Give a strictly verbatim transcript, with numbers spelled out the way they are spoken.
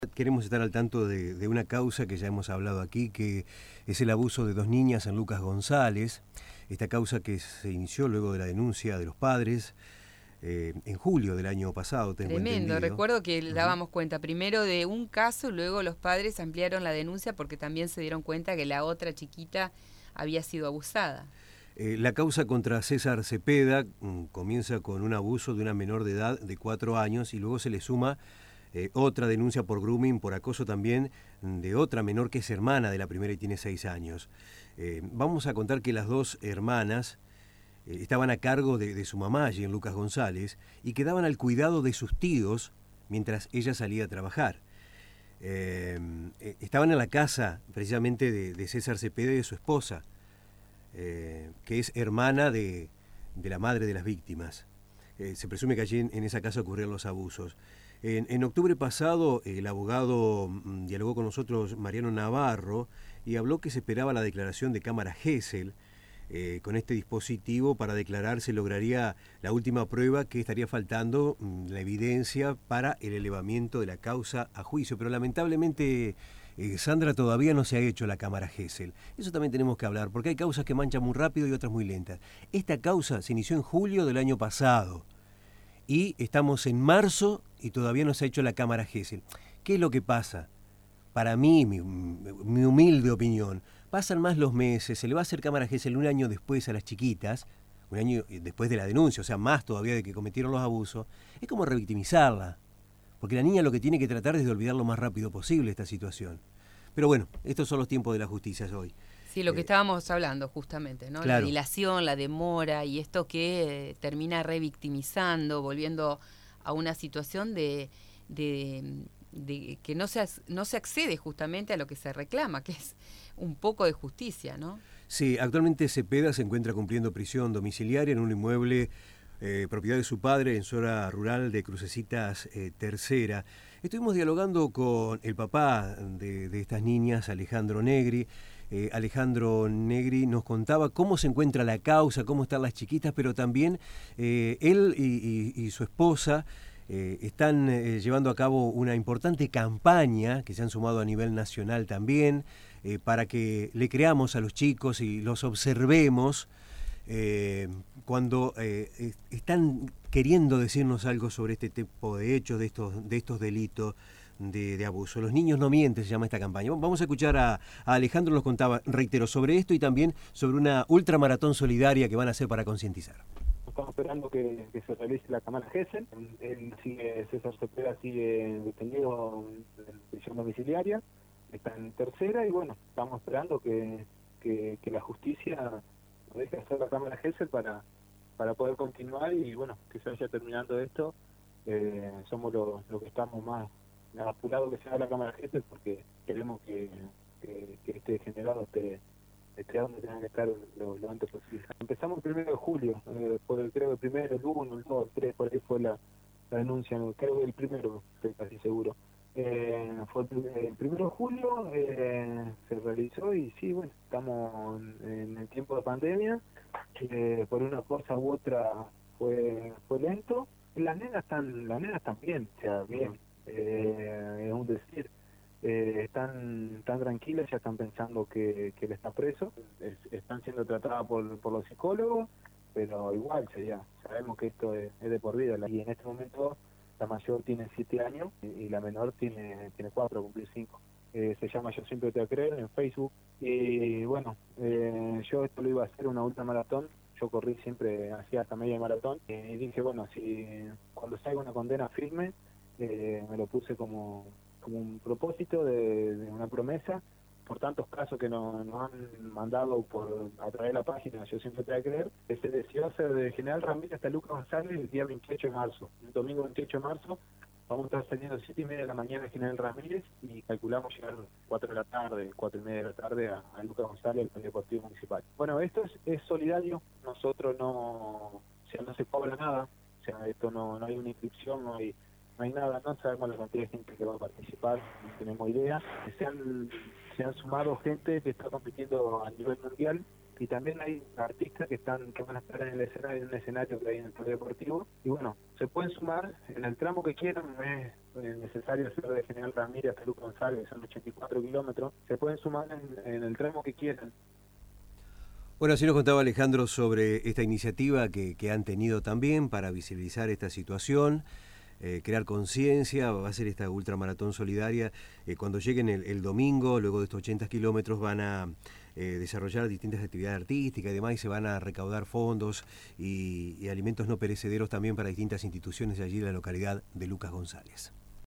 Queremos estar al tanto de, de una causa que ya hemos hablado aquí, que es el abuso de dos niñas en Lucas González. Esta causa que se inició luego de la denuncia de los padres eh, en julio del año pasado, tengo Tremendo, entendido. recuerdo que Uh-huh. dábamos cuenta primero de un caso, luego los padres ampliaron la denuncia porque también se dieron cuenta que la otra chiquita había sido abusada. Eh, la causa contra César Cepeda mm, comienza con un abuso de una menor de edad de cuatro años y luego se le suma Eh, otra denuncia por grooming, por acoso también, de otra menor que es hermana de la primera y tiene seis años. Eh, vamos a contar que las dos hermanas eh, estaban a cargo de, de su mamá allí en Lucas González y quedaban al cuidado de sus tíos mientras ella salía a trabajar. Eh, eh, estaban en la casa precisamente de, de César Cepeda y de su esposa, eh, que es hermana de, de la madre de las víctimas. Eh, se presume que allí en, en esa casa ocurrieron los abusos. En, en octubre pasado, el abogado mmm, dialogó con nosotros, Mariano Navarro, y habló que se esperaba la declaración de cámara Gesell. Eh, con este dispositivo para declarar se lograría la última prueba que estaría faltando, mmm, la evidencia para el elevamiento de la causa a juicio. Pero lamentablemente, eh, Sandra, todavía no se ha hecho la cámara Gesell. Eso también tenemos que hablar, porque hay causas que manchan muy rápido y otras muy lentas. Esta causa se inició en julio del año pasado. Y estamos en marzo y todavía no se ha hecho la cámara Gesell. ¿Qué es lo que pasa? Para mí, mi, mi humilde opinión, pasan más los meses, se le va a hacer cámara Gesell un año después a las chiquitas, un año después de la denuncia, o sea, más todavía de que cometieron los abusos, es como revictimizarla, porque la niña lo que tiene que tratar es de olvidar lo más rápido posible esta situación. Pero bueno, estos son los tiempos de la justicia hoy. Sí, lo que eh, estábamos hablando justamente, ¿no? Claro. La dilación, la demora y esto que eh, termina revictimizando, volviendo a una situación de, de, de que no se, no se accede justamente a lo que se reclama, que es un poco de justicia, ¿no? Sí, actualmente Cepeda se encuentra cumpliendo prisión domiciliaria en un inmueble eh, propiedad de su padre en zona rural de Crucecitas eh, Tercera. Estuvimos dialogando con el papá de, de estas niñas, Alejandro Negri. Eh, Alejandro Negri nos contaba cómo se encuentra la causa, cómo están las chiquitas, pero también eh, él y, y, y su esposa eh, están eh, llevando a cabo una importante campaña que se han sumado a nivel nacional también, eh, para que le creamos a los chicos y los observemos eh, cuando eh, están queriendo decirnos algo sobre este tipo de hechos, de estos, de estos delitos. De, de abuso. Los niños no mienten, se llama esta campaña. Vamos a escuchar a, a Alejandro, nos contaba, reitero, sobre esto y también sobre una ultramaratón solidaria que van a hacer para concientizar. Estamos esperando que, que se realice la cámara Gesell. Él sigue, César Cepeda sigue detenido en prisión domiciliaria, está en tercera y bueno, estamos esperando que, que, que la justicia nos deje hacer la cámara Gesell para, para poder continuar y bueno, que se vaya terminando esto. Eh, somos los lo que estamos más apurado que sea la cámara Gesell porque queremos que, que, que este generado esté, esté donde tenga que estar lo, lo antes posible. Empezamos el primero de julio, eh, por el, creo el primero, el uno, el dos, el tres, por ahí fue la, la denuncia, creo que el primero, estoy casi seguro. Eh, fue el, el primero de julio, eh, se realizó y sí, bueno, estamos en, en el tiempo de pandemia, eh, por una cosa u otra fue, fue lento. Las nenas están, las nenas están bien, o sea, bien. Eh, es un decir, eh, están, están tranquilas, ya están pensando que, que él está preso, es, están siendo tratadas por, por los psicólogos, pero igual ya sabemos que esto es, es de por vida, y en este momento la mayor tiene siete años y, y la menor tiene tiene cuatro, cumplir cinco. Eh, se llama Yo Siempre Te Voy a Creer en Facebook, y bueno, eh, yo esto lo iba a hacer una ultramaratón. Yo corrí siempre, hacía hasta media maratón, y dije, bueno, si cuando salga una condena firme, Eh, me lo puse como, como un propósito de, de una promesa, por tantos casos que nos, nos han mandado por a través de la página Yo Siempre Te Voy a Creer, que se decidió hacer de General Ramírez hasta Lucas González el día veintiocho de marzo. El domingo veintiocho de marzo vamos a estar saliendo a las siete y media de la mañana de General Ramírez y calculamos llegar a las cuatro de la tarde, cuatro y media de la tarde a, a Lucas González, el polideportivo municipal. Bueno, esto es, es solidario, nosotros no, o sea, no se cobra nada, o sea, esto no, no hay una inscripción, no hay no hay nada, no sabemos la cantidad de gente que va a participar, no tenemos idea. Se han, se han sumado gente que está compitiendo a nivel mundial, y también hay artistas que están que van a estar en el escenario, en un escenario que hay en el polideportivo, y bueno, se pueden sumar en el tramo que quieran, no es necesario hacer de General Ramírez a Lucas González, son ochenta y cuatro kilómetros, se pueden sumar en, en el tramo que quieran. Bueno, así nos contaba Alejandro sobre esta iniciativa que, que han tenido también para visibilizar esta situación, eh, crear conciencia. Va a ser esta ultramaratón solidaria. Eh, cuando lleguen el, el domingo, luego de estos ochenta kilómetros, van a eh, desarrollar distintas actividades artísticas y demás, y se van a recaudar fondos y, y alimentos no perecederos también para distintas instituciones de allí de la localidad de Lucas González.